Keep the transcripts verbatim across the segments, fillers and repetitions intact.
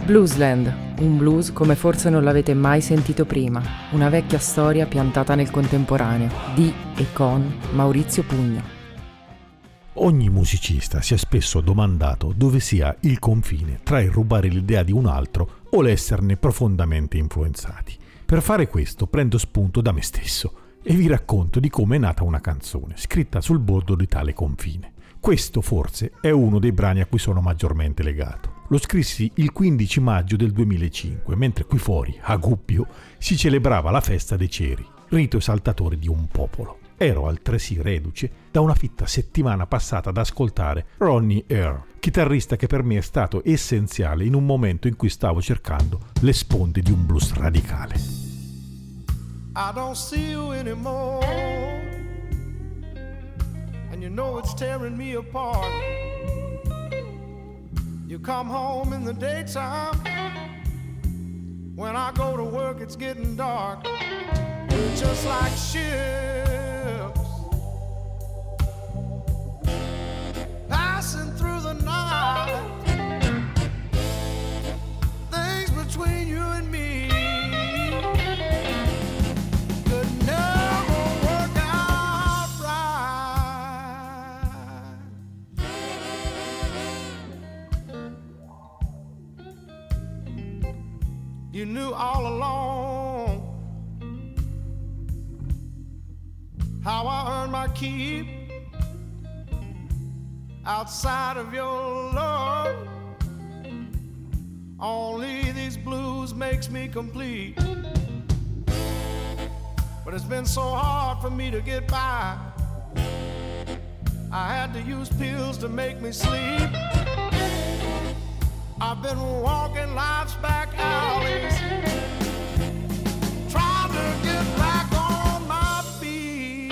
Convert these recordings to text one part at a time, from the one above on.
Bluesland, un blues come forse non l'avete mai sentito prima, una vecchia storia piantata nel contemporaneo, di e con Maurizio Pugno. Ogni musicista si è spesso domandato dove sia il confine tra il rubare l'idea di un altro o l'esserne profondamente influenzati. Per fare questo prendo spunto da me stesso e vi racconto di come è nata una canzone scritta sul bordo di tale confine. Questo forse è uno dei brani a cui sono maggiormente legato. Lo scrissi il quindici maggio del duemilacinque, mentre qui fuori, a Gubbio, si celebrava la festa dei ceri, rito esaltatore di un popolo. Ero altresì reduce da una fitta settimana passata ad ascoltare Ronnie Earl, chitarrista che per me è stato essenziale in un momento in cui stavo cercando le sponde di un blues radicale. I don't see you anymore, and you know it's tearing me apart. You come home in the daytime, when I go to work it's getting dark. We're just like ships passing through the night. Things between you and me could never work out right. You knew all along how I earned my keep outside of your love. Only these blues makes me complete. But it's been so hard for me to get by. I had to use pills to make me sleep. I've been walking life's back alleys, trying to get back on my feet.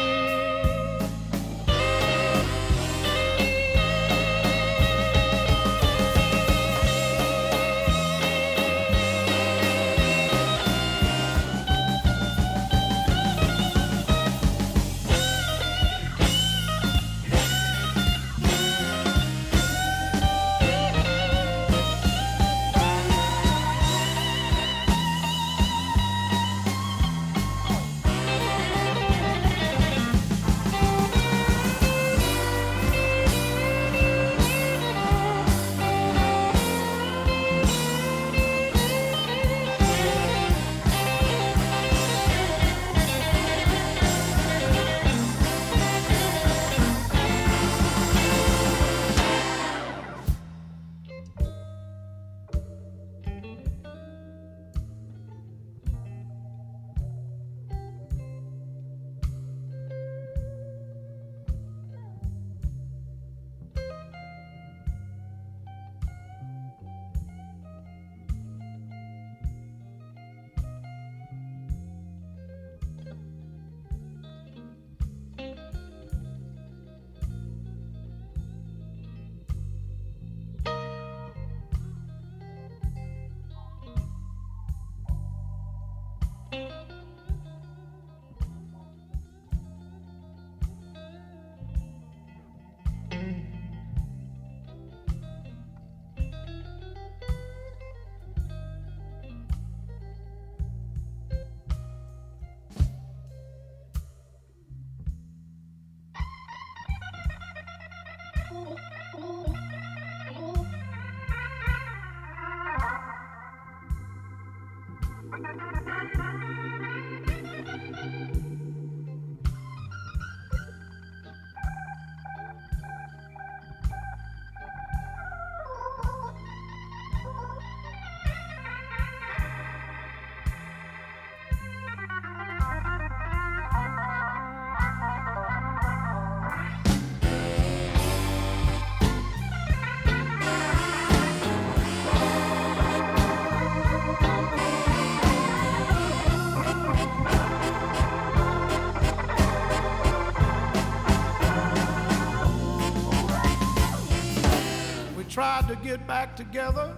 Tried to get back together.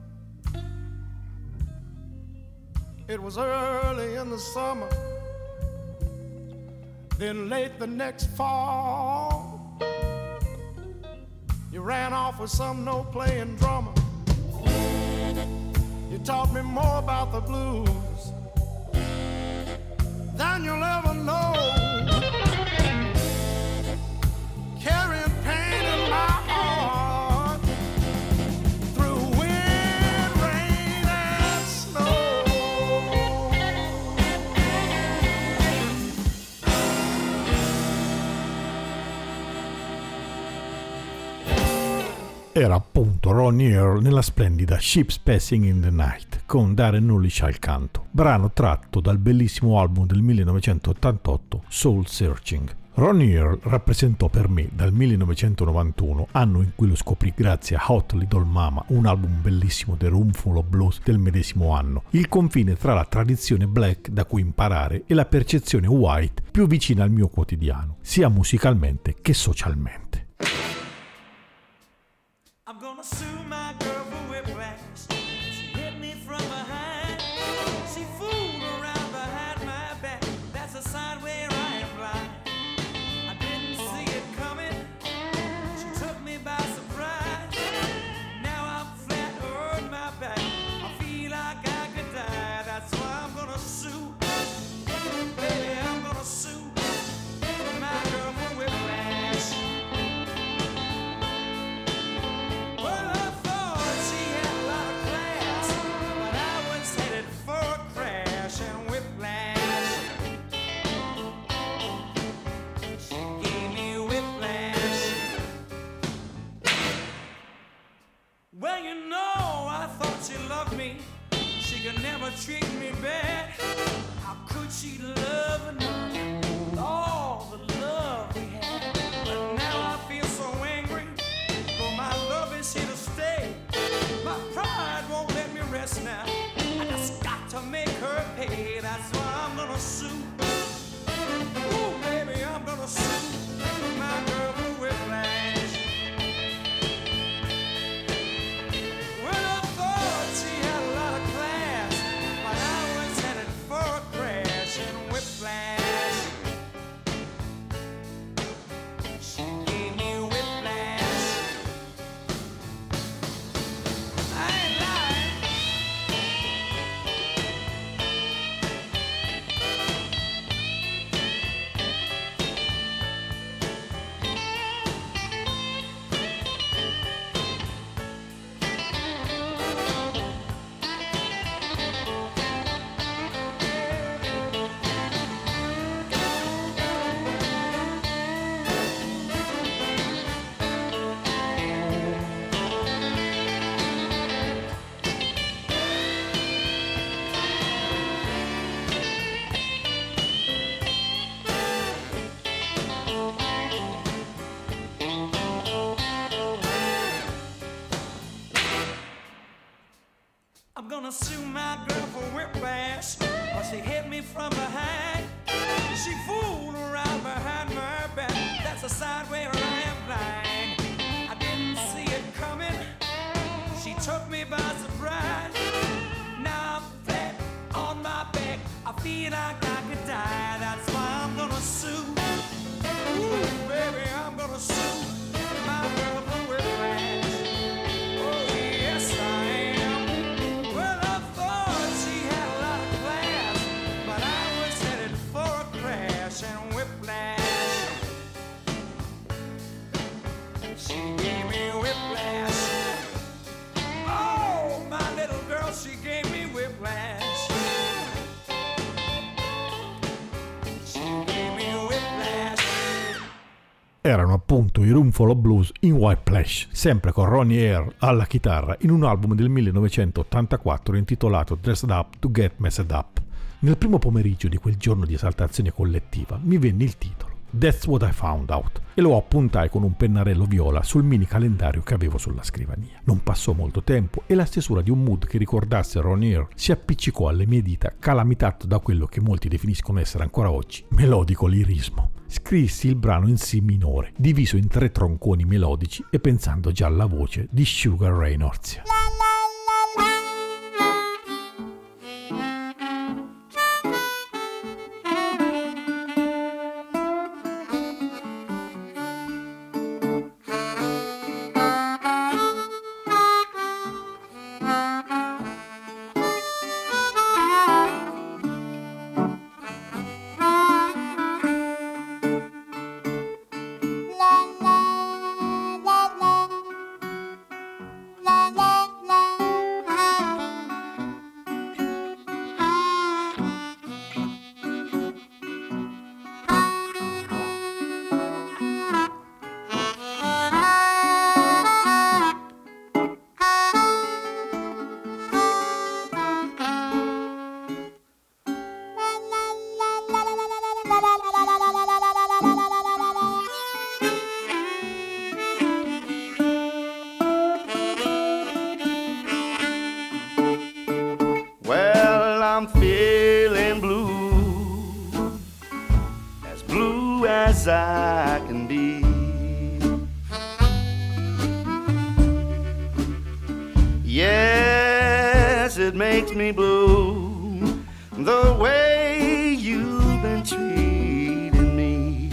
It was early in the summer, then late the next fall. You ran off with some no-playing drummer. taught me more about the blues than you'll ever know. Carrying pain in my heart through wind, rain, and snow. Era appunto Ronnie Earl nella splendida Ships Passing in the Night con Darren Nullich al canto, brano tratto dal bellissimo album del millenovecentottantotto Soul Searching. Ronnie Earl rappresentò per me dal millenovecentonovantuno, anno in cui lo scoprì grazie a Hot Little Mama, un album bellissimo del Roomful of Blues del medesimo anno, il confine tra la tradizione black da cui imparare e la percezione white più vicina al mio quotidiano, sia musicalmente che socialmente. I'm gonna sue my girl for whiplash. She hit me from behind. She fooled around behind my back. That's a sign where I am blind. I didn't see it coming. She took me by surprise. Now I'm flat on my back. I feel like I could die. That's why I'm gonna sue. Baby, I'm gonna sue my girl for whiplash. Well, I thought she had a lot of class, but I was headed for a crash and whiplash. She gave me whiplash. Well, you know, I thought she loved me. She could never treat me bad. How could she love another with all the love we had? But now I feel so angry. For my love is here to stay. My pride won't let me rest now. I just got to make her pay. That's why I'm gonna sue. Ooh, baby, I'm gonna sue my girl for whiplash. Well, I thought she had a lot of class, but I was headed for a crash and whiplash. She gave me whiplash. I ain't lying. I'm gonna sue my girl for whiplash, cause she hit me from behind. She fooled around behind my back. That's a sign where I am blind. I didn't see it coming. She took me by surprise. Now I'm flat on my back. I feel like I could die. That's why I'm gonna sue. Ooh, baby, I'm gonna sue my girl for whiplash. Oh, yes, I am. Well, I thought she had a lot of class, but I was headed for a crash and whiplash. She gave me whiplash. Oh, my little girl, she gave me whiplash. She gave me whiplash. Erano appunto i Roomful of Blues in Whiplash, sempre con Ronnie Earl alla chitarra, in un album del millenovecentottantaquattro intitolato Dressed Up to Get Messed Up. Nel primo pomeriggio di quel giorno di esaltazione collettiva mi venne il titolo, That's What I Found Out, e lo appuntai con un pennarello viola sul mini calendario che avevo sulla scrivania. Non passò molto tempo e la stesura di un mood che ricordasse Ronnie Earl si appiccicò alle mie dita, calamitato da quello che molti definiscono essere ancora oggi melodico lirismo. Scrissi il brano in Si minore, diviso in tre tronconi melodici e pensando già alla voce di Sugar Ray Orzia. can be. Yes, it makes me blue the way you've been treating me.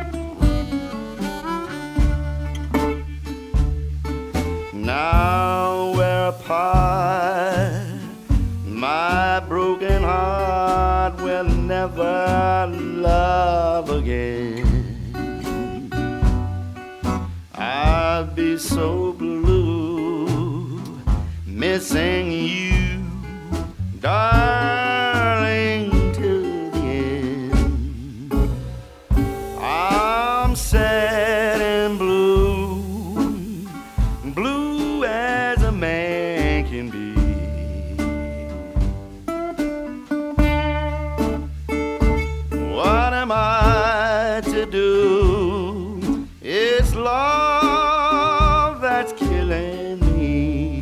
Now we're apart, my broken heart will never love again. I'll be so blue missing you, darling, till the end. I'm sad and blue, blue as a man can be. What am I to do? It's love that's killing me.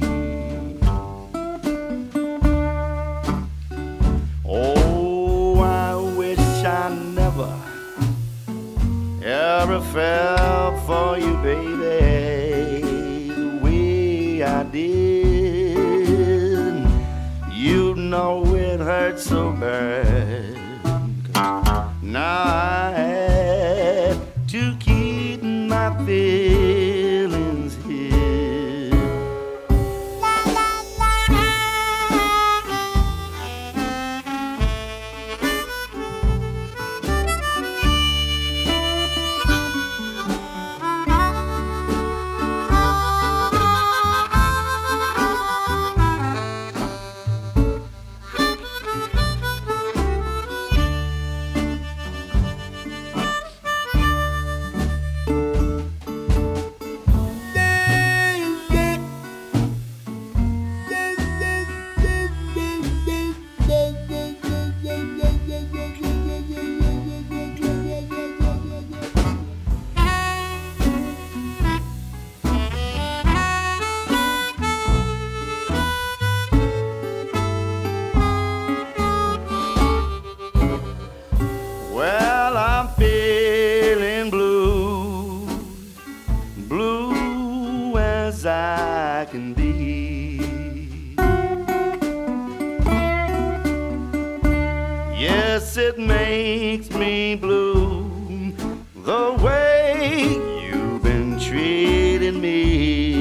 Oh, I wish I never ever fell for you, baby, the way I did. You know it hurt so bad. Now I have to keep my feelings hid. Well, I'm feeling blue, blue as I can be. Yes, it makes me blue the way you've been treating me.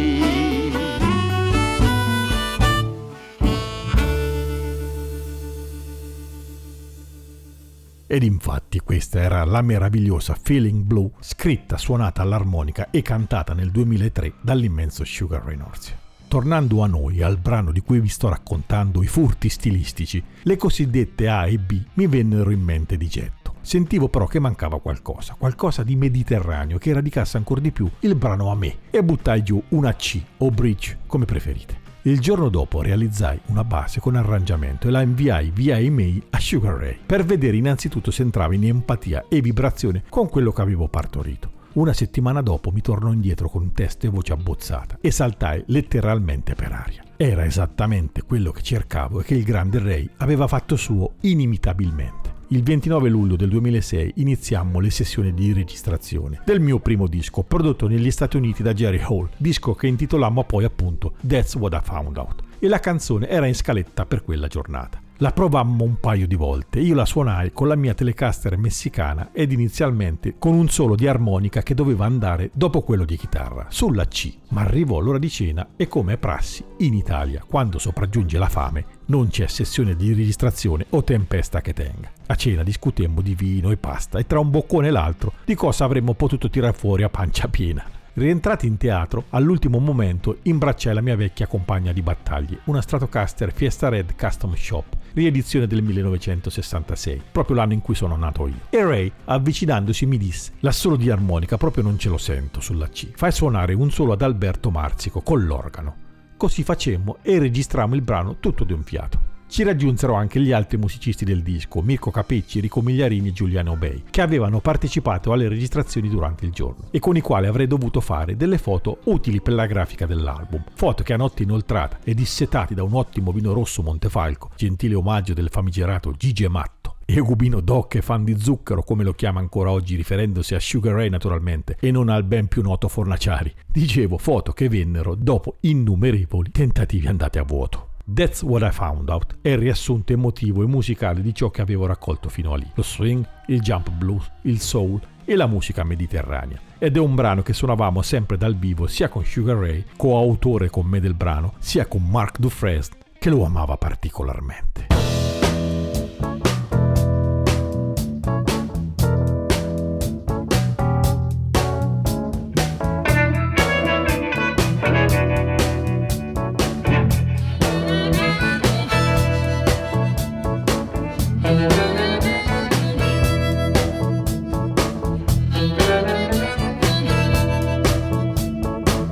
Ed infatti questa era la meravigliosa Feeling Blue, scritta, suonata all'armonica e cantata nel duemilatré dall'immenso Sugar Ray Norcia. Tornando a noi, al brano di cui vi sto raccontando i furti stilistici, le cosiddette A e B mi vennero in mente di getto. Sentivo però che mancava qualcosa, qualcosa di mediterraneo che radicasse ancora di più il brano a me, e buttai giù una C o bridge, come preferite. Il giorno dopo realizzai una base con arrangiamento e la inviai via email a Sugar Ray per vedere innanzitutto se entrava in empatia e vibrazione con quello che avevo partorito. Una settimana dopo mi tornò indietro con testo e voce abbozzata e saltai letteralmente per aria. Era esattamente quello che cercavo e che il grande Ray aveva fatto suo inimitabilmente. Il ventinove luglio del duemilasei iniziammo le sessioni di registrazione del mio primo disco, prodotto negli Stati Uniti da Jerry Hall, disco che intitolammo poi appunto That's What I Found Out, e la canzone era in scaletta per quella giornata. La provammo un paio di volte, io la suonai con la mia Telecaster messicana ed inizialmente con un solo di armonica che doveva andare dopo quello di chitarra, sulla C, ma arrivò l'ora di cena e, come è prassi in Italia, quando sopraggiunge la fame, non c'è sessione di registrazione o tempesta che tenga. A cena discutemmo di vino e pasta e tra un boccone e l'altro di cosa avremmo potuto tirar fuori a pancia piena. Rientrati in teatro, all'ultimo momento imbracciai la mia vecchia compagna di battaglie, una Stratocaster Fiesta Red Custom Shop, riedizione del millenovecentosessantasei, proprio l'anno in cui sono nato io. E Ray, avvicinandosi, mi disse: l'assolo di armonica proprio non ce lo sento sulla C, fai suonare un solo ad Alberto Marzico con l'organo. Così facemmo e registrammo il brano tutto di un fiato. Ci raggiunsero anche gli altri musicisti del disco, Mirko Capecci, Rico Migliarini e Giuliano Bei, che avevano partecipato alle registrazioni durante il giorno e con i quali avrei dovuto fare delle foto utili per la grafica dell'album. Foto che a notte inoltrata e dissetati da un ottimo vino rosso Montefalco, gentile omaggio del famigerato Gigi Matto Eugubino Doc e fan di zucchero, come lo chiama ancora oggi riferendosi a Sugar Ray naturalmente, e non al ben più noto Fornaciari. Dicevo, foto che vennero dopo innumerevoli tentativi andati a vuoto. That's What I Found Out è il riassunto emotivo e musicale di ciò che avevo raccolto fino a lì: lo swing, il jump blues, il soul e la musica mediterranea. Ed è un brano che suonavamo sempre dal vivo sia con Sugar Ray, coautore con me del brano, sia con Mark Dufresne, che lo amava particolarmente.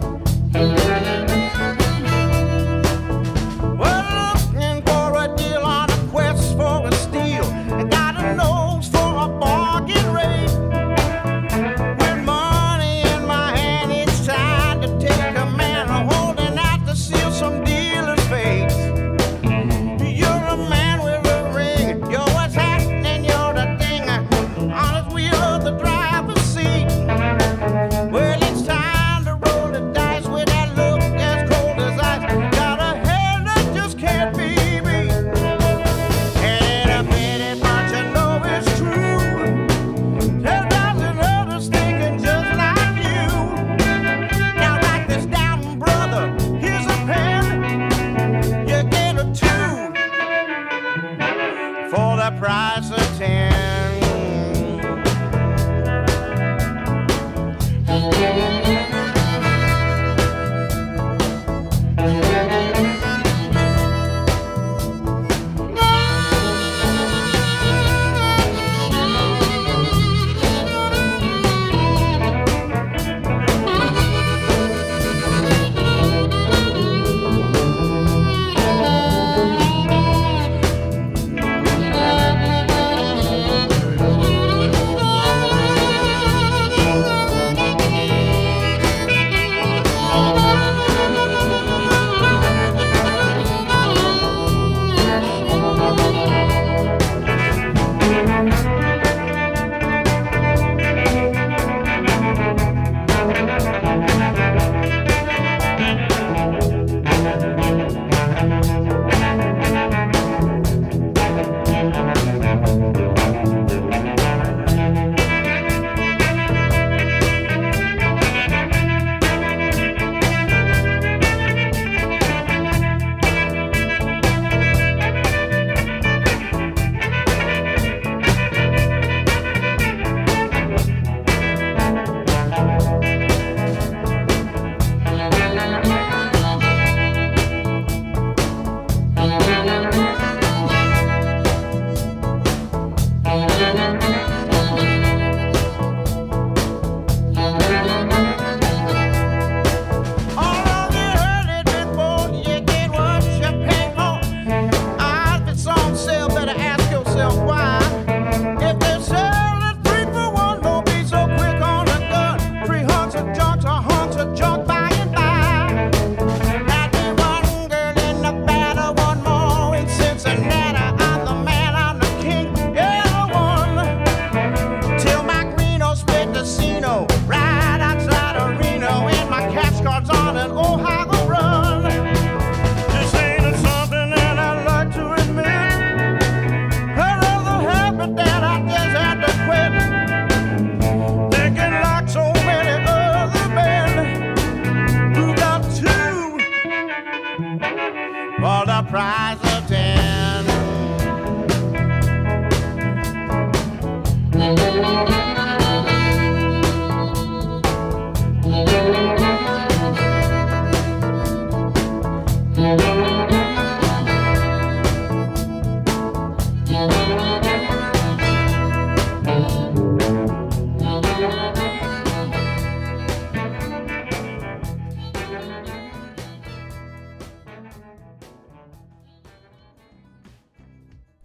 Well, looking for a deal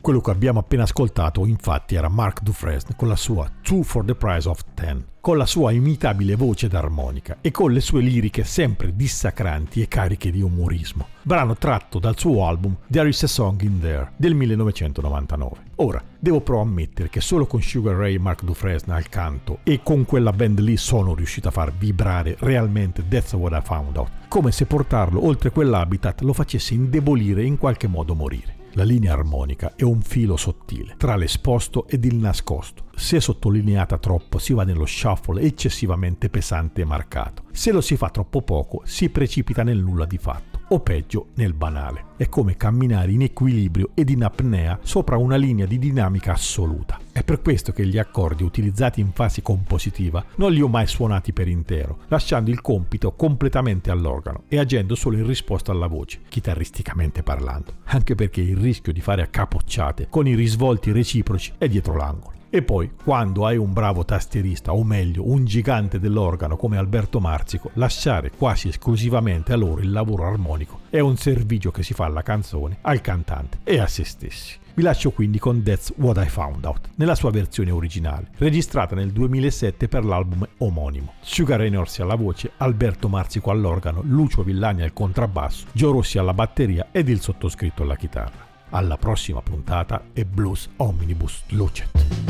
Quello che abbiamo appena ascoltato infatti era Mark Dufresne con la sua Two for the Price of Ten, con la sua imitabile voce d'armonica e con le sue liriche sempre dissacranti e cariche di umorismo, brano tratto dal suo album There Is a Song in There del millenovecentonovantanove. Ora, devo però ammettere che solo con Sugar Ray e Mark Dufresne al canto e con quella band lì sono riuscito a far vibrare realmente That's What I Found Out, come se portarlo oltre quell'habitat lo facesse indebolire e in qualche modo morire. La linea armonica è un filo sottile tra l'esposto ed il nascosto. Se sottolineata troppo si va nello shuffle eccessivamente pesante e marcato. Se lo si fa troppo poco si precipita nel nulla di fatto, o peggio nel banale. È come camminare in equilibrio ed in apnea sopra una linea di dinamica assoluta. È per questo che gli accordi utilizzati in fase compositiva non li ho mai suonati per intero, lasciando il compito completamente all'organo e agendo solo in risposta alla voce, chitarristicamente parlando, anche perché il rischio di fare accapocciate con i risvolti reciproci è dietro l'angolo. E poi, quando hai un bravo tastierista, o meglio, un gigante dell'organo come Alberto Marzico, lasciare quasi esclusivamente a loro il lavoro armonico è un servigio che si fa alla canzone, al cantante e a se stessi. Vi lascio quindi con That's What I Found Out, nella sua versione originale, registrata nel duemilasette per l'album omonimo. Sugar Ray Norsi alla voce, Alberto Marzico all'organo, Lucio Villani al contrabbasso, Gio Rossi alla batteria ed il sottoscritto alla chitarra. Alla prossima puntata e Blues Omnibus Lucet.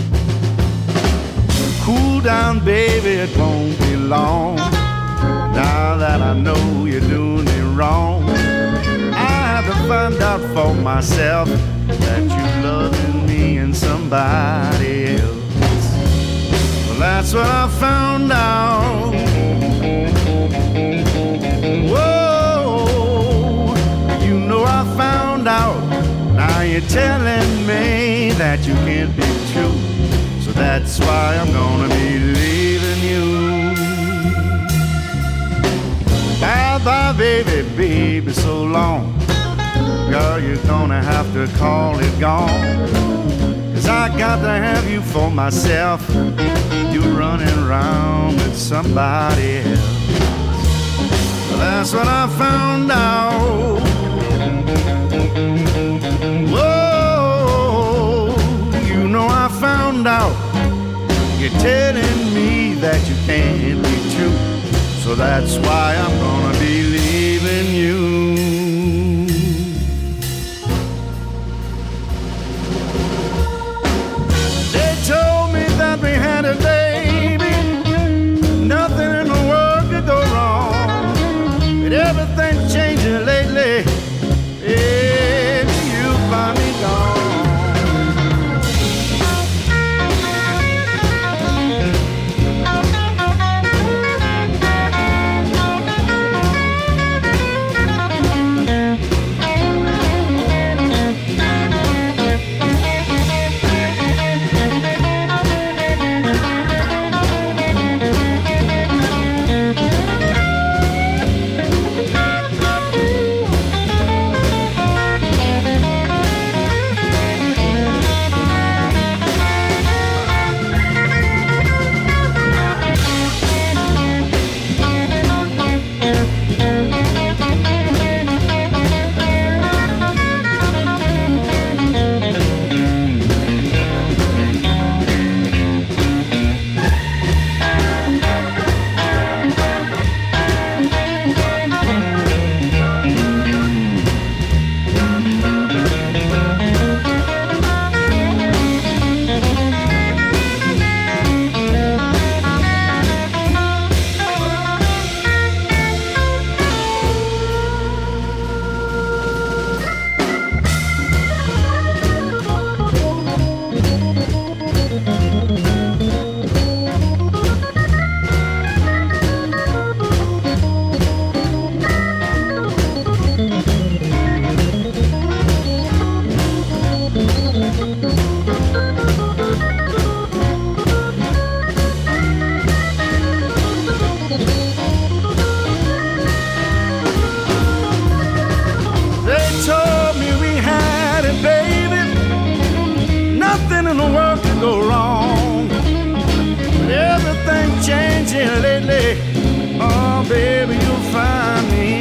Cool down, baby, it won't be long. Now that I know you're doing me wrong, I have to find out for myself that you're loving me and somebody else. Well, that's what I found out. Whoa, you know I found out. Now you're telling me that you can't be true, so that's why I'm gonna be leaving you. Bye bye, baby, baby, so long. Girl, you're gonna have to call it gone, 'cause I got to have you for myself. You're running around with somebody else. Well, that's what I found out. Whoa, you know I found out. You're telling me that you can't be true, so that's why I'm gonna be leaving you. They told me that we had a baby, nothing in the world could go wrong, but everything's changing lately. If you find me gone.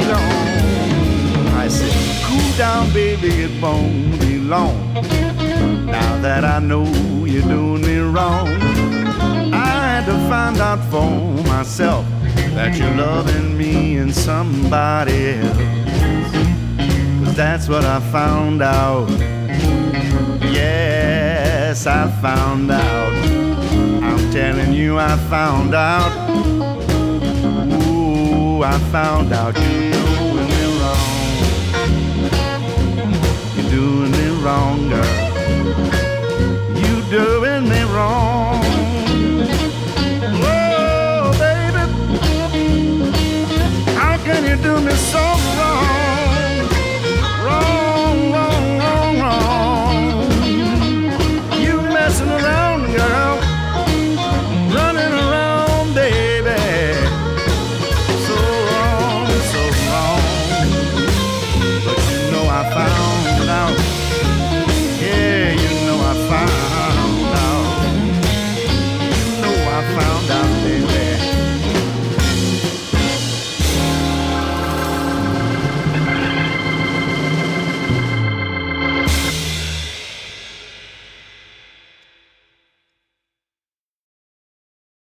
Down, baby, it won't be long. that I know you're doing me wrong. I had to find out for myself that you're loving me and somebody else. 'Cause that's what I found out. Yes, I found out. I'm telling you, I found out. Ooh, I found out you're doing me wrong. You're doing me wrong, girl. You're doing me wrong. Oh, baby, how can you do me so wrong? Wrong, wrong, wrong, wrong. You messing around, girl. Running around, baby. So wrong, so wrong. But you know I found out. Yeah, you know I found out. You know I found out, baby.